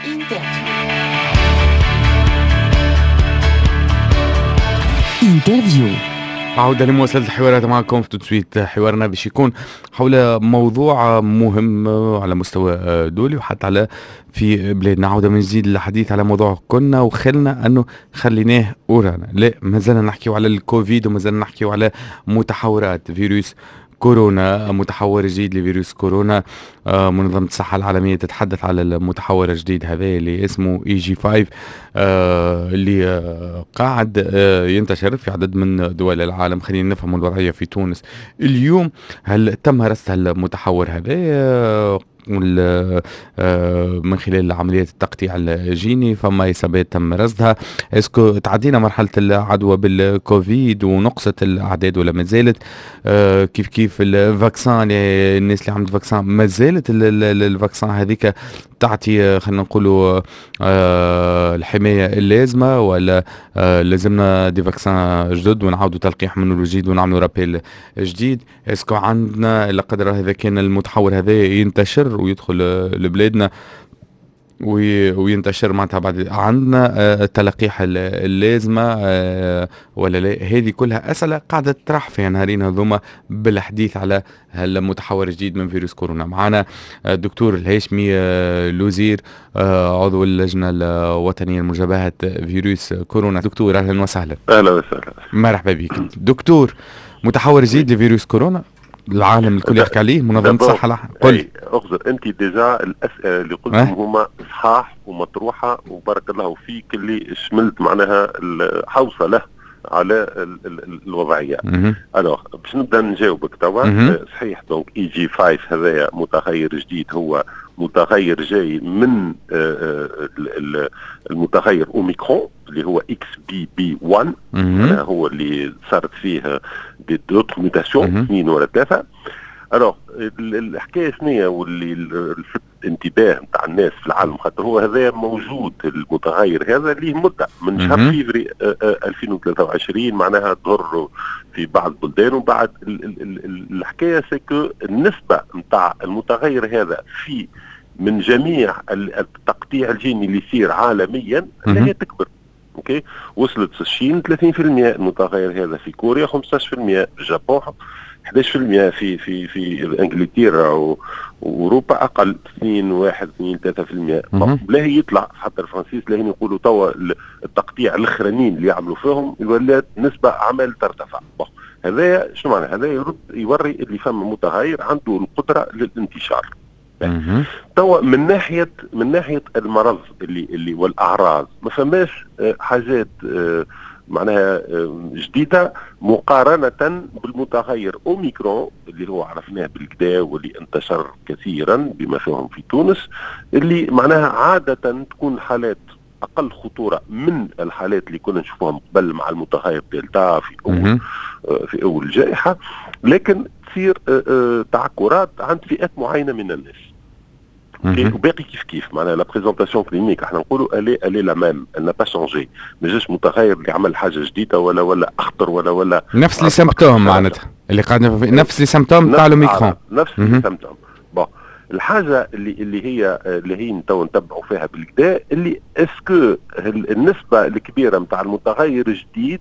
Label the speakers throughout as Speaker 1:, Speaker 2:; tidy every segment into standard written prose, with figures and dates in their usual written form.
Speaker 1: انترفيو.
Speaker 2: عودة لمواصلة الحوارات معكم في تسويت. حوارنا باش يكون حول موضوع مهم على مستوى دولي وحتى على في بلادنا. عودة من جديد للحديث على موضوع كنا وخلنا انه خليناه ورانا. لا، مازلنا نحكيو على الكوفيد ومازلنا نحكيو على متحورات فيروس كورونا. متحور جديد لفيروس كورونا. منظمة الصحة العالمية تتحدث على المتحور الجديد هذا اللي اسمه EG5 اللي قاعد ينتشر في عدد من دول العالم. خلينا نفهم الوضعية في تونس اليوم. هل تم رصد المتحور هذا من خلال عمليات التقطيع الجيني؟ فما إصابات تم رصدها؟ اسكو تعدينا مرحلة العدوى بالكوفيد ونقصت الأعداد ولا ما زالت؟ كيف الفاكسان، الناس اللي عملت فاكسان ما زالت الفاكسان هذيك تعطي خلينا نقولوا الحماية اللازمة، ولا لازمنا دي فاكسان جدد ونعاودوا تلقيح منه جديد ونعملوا رابيل جديد؟ اسكو عندنا لا قدر الله اذا كان المتحور هذا ينتشر ويدخل لبلادنا وينتشر معناتها بعد عندنا التلقيح اللازمة ولا لا؟ هذه كلها أسئلة قاعدة تطرح في نهارين هذوما بالحديث على المتحور الجديد من فيروس كورونا. معنا الدكتور الهاشمي لوزير عضو اللجنة الوطنية لمجابهة فيروس كورونا. دكتور أهلا وسهلا.
Speaker 3: أهلا وسهلا،
Speaker 2: مرحبا بك دكتور. متحور جديد لفيروس كورونا العالم الكل يحكي عليه، منظمة الصحة. قل
Speaker 3: اخذر انت ديجا الاسئله اللي قلتهم هما صحاح ومطروحه وبارك الله فيك اللي شملت معناها الحوصله على الوضعيه. الوغ باش نبدا نجاوبك توا. صحيح، دونك EG5 هذايا متغير جديد، هو متغير جاي من المتغير اوميكرون اللي هو XBB1. هو اللي صارت فيه دي دوت ميوتاسيون 2 ولا 3. الوغ الحكايه شنية واللي لفت انتباه نتاع الناس في العالم، خاطر هو هذا موجود المتغير هذا ليه مده من شهر فيفري 2023 معناها ظهر في بعض البلدان. وبعد الحكايه سكو النسبه نتاع المتغير هذا في من جميع التقطيع الجيني اللي يصير عالميا هي تكبر. اوكي، وصلت في الصين 30% المتغير هذا، في كوريا 15%، في اليابان 11%، في انجلترا واوروبا اقل 2-3%. لا يطلع حتى الفرنسيس لا يقولوا توا التقطيع الاخرانيين اللي يعملوا فيهم الولاد نسبه عمل ترتفع. هذا شنو معنى؟ هذا يوري اللي فما متغير عنده القدره للانتشار. توا من ناحيه المرض اللي والاعراض ما فماش حاجات معناها جديدة مقارنة بالمتغير أوميكرون اللي هو عرفناه بالكدا واللي انتشر كثيرا بما فيهم في تونس، اللي معناها عادة تكون حالات أقل خطورة من الحالات اللي كنا نشوفوها قبل مع المتغير دلتا في أول الجائحة، لكن تصير تعكرات عند فئات معينة من الناس. وباقي كيف معناها لا بريزونطاسيون كلينيك احنا نقولوا الي لا ميم، نا با شونجي، ماجاش متغير اللي عمل حاجه جديده ولا اخطر ولا
Speaker 2: نفس لي سيمبتوم معناتها اللي قاعدين نفس لي سيمبتوم تاع الميكرون،
Speaker 3: نفس لي سيمبتوم. الحاجه اللي هي تو نتبعوا فيها بالكدا اللي اسكو النسبه الكبيره نتاع المتغير الجديد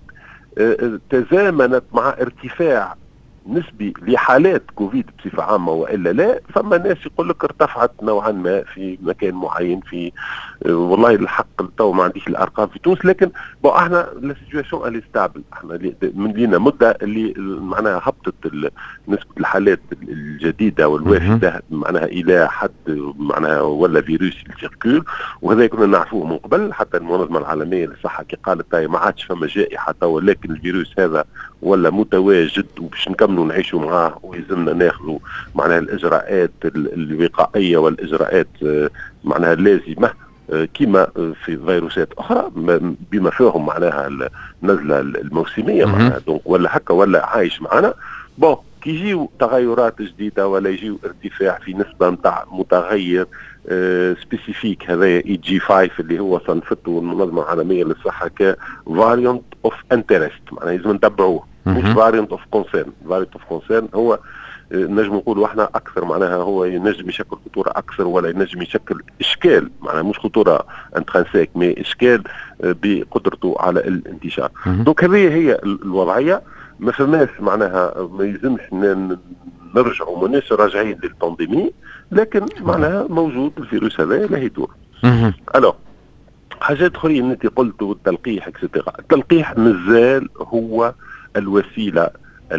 Speaker 3: تزامنت مع ارتفاع نسبي لحالات كوفيد بصفة عامة وإلا لا. فما ناس يقول لك ارتفعت نوعا ما في مكان معين في والله الحق تو ما عنديش الأرقام في تونس، لكن احنا لا سيتواسيون اللي ستابل. احنا من لينا مدة اللي معناها هبطت نسبة الحالات الجديدة والوافدة معناها إلى حد معناها ولا فيروس السيركول، وهذا كنا نعرفوه من قبل. حتى المنظمة العالمية للصحة كي قالت ما عادش فما جائحة تو، لكن الفيروس هذا ولا متواجد وباش نكملوا نعيشوا معاه ويلزمنا ناخذوا معناها الاجراءات الوقائيه والاجراءات معناها اللازمه كما في فيروسات اخرى بما فيهم معناها النزله الموسميه معناها دونك ولا هكا ولا عايش معنا. كي يجيو تغيرات جديده ولا يجيو ارتفاع في نسبه نتاع متغير سبيسيفيك هذا EG5 اللي هو صنفته المنظمه العالميه للصحه كفاريانت اوف انترست، معناها لازم نتبعوه، مش فاريانت اوف كونسيرن. فاريانت اوف كونسيرن هو نجم نقولوا احنا اكثر، معناها هو ينجم يشكل خطوره اكثر ولا ينجم يشكل اشكال، معناها مش خطوره انترانسيك مي اشكال بقدرته على الانتشار. دونك هذه هي الوضعيه. ما فماش معناها ما يلزمش نرجعوا ماناش راجعين للبانديمي، لكن معناها موجود الفيروس هذا لا يدور. الو حاجات اخرين انت قلتوا التلقيح اكسترا. التلقيح مازال هو الوسيله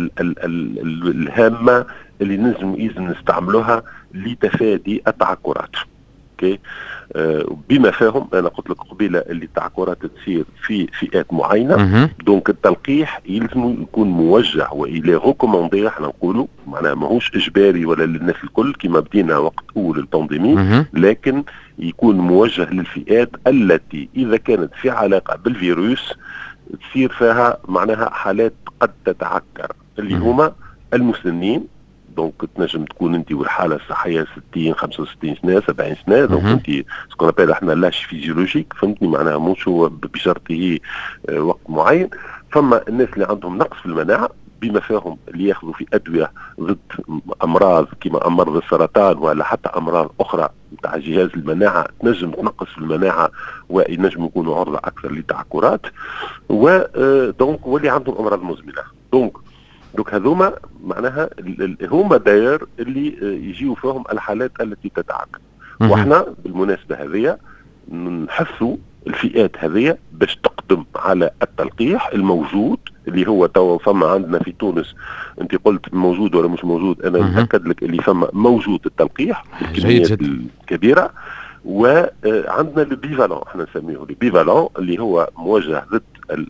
Speaker 3: الهامه اللي لازم نستعملوها لتفادي التعكرات. اوكي بما فاهم انا قلت لك قبيله اللي التعكرات تصير في فئات معينه. دونك التلقيح يلزم يكون موجه والى ريكوموندي، احنا نقولوا معناها ماهوش اجباري ولا للناس الكل كما بدينا وقت اول البانديمي، لكن يكون موجه للفئات التي اذا كانت في علاقه بالفيروس تصير فيها معناها حالات قد تتعكر، اللي هما المسنين. دونك تنجم تكون انت والحاله الصحيه 60 65 سنه 70 سنه، دونك انت سكون ابيل احنا لاش فيزيولوجيك، فهمتني معناها مش هو بشرطه وقت معين. فما الناس اللي عندهم نقص في المناعه بما فيهم اللي ياخذوا في ادويه ضد امراض كما امراض السرطان ولا حتى امراض اخرى نتاع جهاز المناعه تنجم تنقص في المناعه وينجم يكونوا عرضه اكثر لتعكرات، ودونك واللي عندهم امراض مزمنه. دونك هذوما معناها هما داير اللي يجيو فيهم الحالات التي تتعكر. واحنا بالمناسبه هذه نحثوا الفئات هذه باش تقدم على التلقيح الموجود اللي هو توا فما عندنا في تونس. انت قلت موجود ولا مش موجود، انا متاكد لك اللي فما موجود التلقيح بالكميات الكبيره. وعندنا البيفالون، احنا نسميه البيفالون اللي هو موجه ضد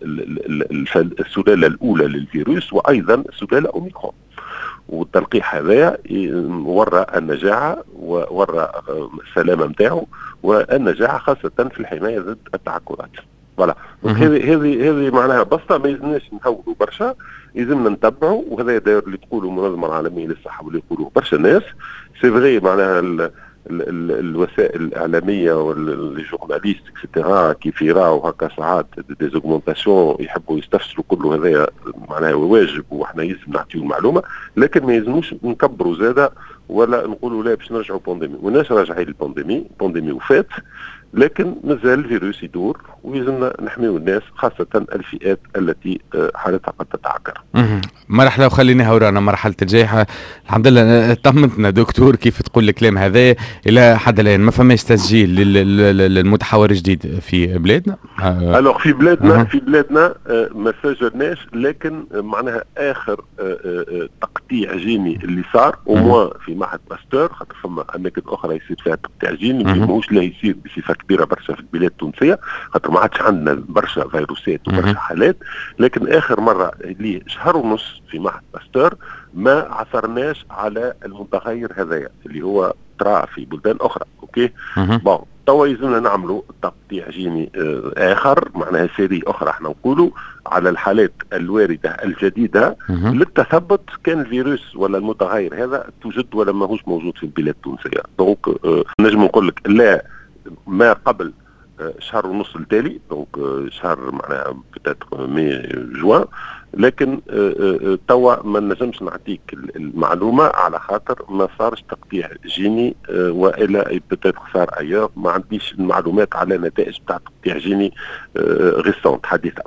Speaker 3: السلاله الاولى للفيروس وايضا السلاله اوميكرون. والتلقيح هذا ورى النجاعه وورى السلامه نتاعو والنجاعه خاصه في الحمايه ضد التعكرات. فوالا هذه معناها بسطه، ما يلزمناش نهولوا برشا، يلزمنا نتبعوا. وهذا داير اللي تقولوا المنظمه العالميه للصحه واللي يقولوا برشا ناس سي فغي، معناها الوسائل الاعلاميه والجورناليست اكسترا كيف يراو هكا ساعات ديزوغمونتاسيون يحبوا يستفسروا كله، هذايا معناها واجب واحنا يلزم نعطيو المعلومه، لكن ما يلزموش نكبروا زاده ولا نقولوا لا باش نرجعوا بانديمي. وناس راجعين البانديمي وفات، لكن مازال الفيروس يدور ويلزمنا نحميو الناس خاصة الفئات التي حالتها قد تتعكر.
Speaker 2: مرحلة وخليناها ورانا مرحلة الجائحة. الحمد لله طمنتنا دكتور كيف تقول الكلام هذا. إلى حد الآن ما فماش تسجيل للمتحور جديد في بلادنا؟
Speaker 3: الوغ في بلادنا ما سجلناش، لكن معناها آخر تقطيع جيني اللي صار وموا في معهد باستور، خاطر فما أماكن أخرى يصير فيها تقطيع جيني ماهوش لا يصير بصفة كبيرة برشا في البلاد التونسية، خاطر ما عادش عندنا برشا فيروسات وبرشا حالات. لكن آخر مرة اللي شهر ونص في معهد باستور ما عثرناش على المتغير هذايا اللي هو ترى في بلدان أخرى. أوكي بون توا يلزمنا نعملوا تقطيع جيني آخر، معناها سيري أخرى احنا نقولوا على الحالات الواردة الجديدة للتثبت كان الفيروس ولا المتغير هذا توجد ولا ماهوش موجود في البلاد التونسية. دونك نجم نقول لك لا ما قبل شهر ونص التالي، دونك شهر معناها بتاتر مي جوان، لكن توا ما نجمش نعطيك المعلومه على خاطر ما صارش تقطيع جيني والا بتاتر صار ايام، ما عنديش المعلومات على نتائج بتاع تقطيع جيني غيسونت حديثه.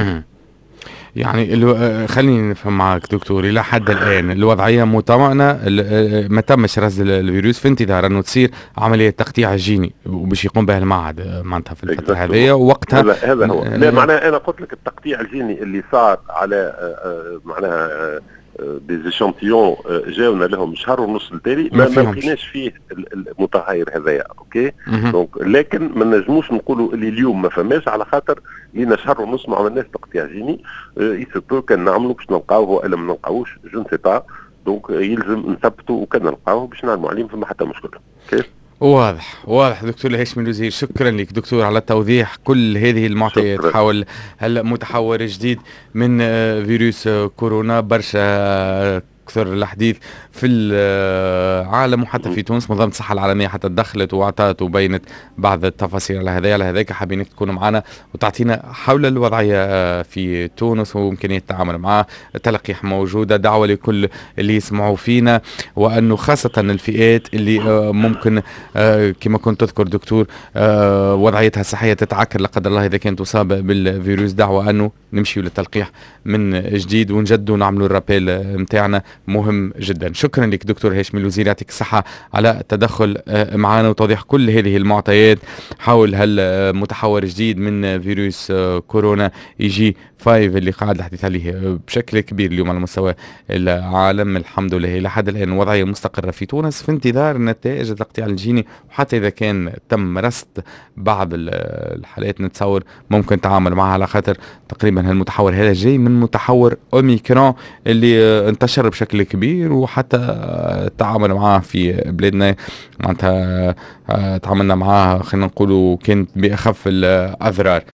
Speaker 2: يعني خليني نفهم معك دكتور، الى حد الان الوضعيه مطمئنه، ما تمش رصد الفيروس في انتظار انه تصير عمليه تقطيع جيني وباش يقوم بها المعهد معناتها في الفتره هذه وقتها.
Speaker 3: هذا هو لا معناها انا قلت لك التقطيع الجيني اللي صار على معناها ديزيشانتيون جاونا لهم شهر ونص التالي ما لقيناش فيه المتغير هذايا. اوكي دونك لكن ما نجموش نقولوا اللي اليوم ما فماش على خاطر لينا شهر ونص ما عملناش تقطيع جيني. يسبق كان نعملوا باش نلقاوه ولا ما نلقاوش جون سي با، دونك يلزم نثبتوا وكان نلقاوه باش نعلموا عليه فما حتى مشكله. اوكي
Speaker 2: واضح دكتور الهاشمي الوزير، شكرا لك دكتور على التوضيح كل هذه المعطيات حول هلا متحور جديد من فيروس كورونا. برشا أكثر الحديث في العالم وحتى في تونس. منظمة الصحة العالمية حتى تدخلت وأعطت وبينت بعض التفاصيل على هذاك حابينك تكونوا معنا وتعطينا حول الوضعية في تونس وإمكانية التعامل معها. التلقيح موجودة، دعوة لكل اللي يسمعوا فينا، وأنه خاصة الفئات اللي ممكن كما كنت تذكر دكتور وضعيتها الصحية تتعكر لا قدر الله إذا كانت تصاب بالفيروس، دعوة أنه نمشي للتلقيح من جديد ونجدوا ونعملوا الرابيل متاعنا مهم جدا. شكرا لك دكتور هاشمي الوزير، يعطيك الصحة على التدخل معنا وتوضيح كل هذه المعطيات حول هالمتحور جديد من فيروس كورونا يجي 5 اللي قاعد الحديث عليه بشكل كبير اليوم على مستوى العالم. الحمد لله لحد الآن وضعية مستقرة في تونس في انتظار نتائج التقطيع الجيني، وحتى إذا كان تم رصد بعض الحالات نتصور ممكن تعامل معها، على خاطر تقريبا هالمتحور هذا جاي من متحور أوميكرون اللي انتشر بشكل كبير، وحتى التعامل معاه في بلادنا معناتها تعاملنا معاه خلينا نقولوا كانت بأخف الأضرار.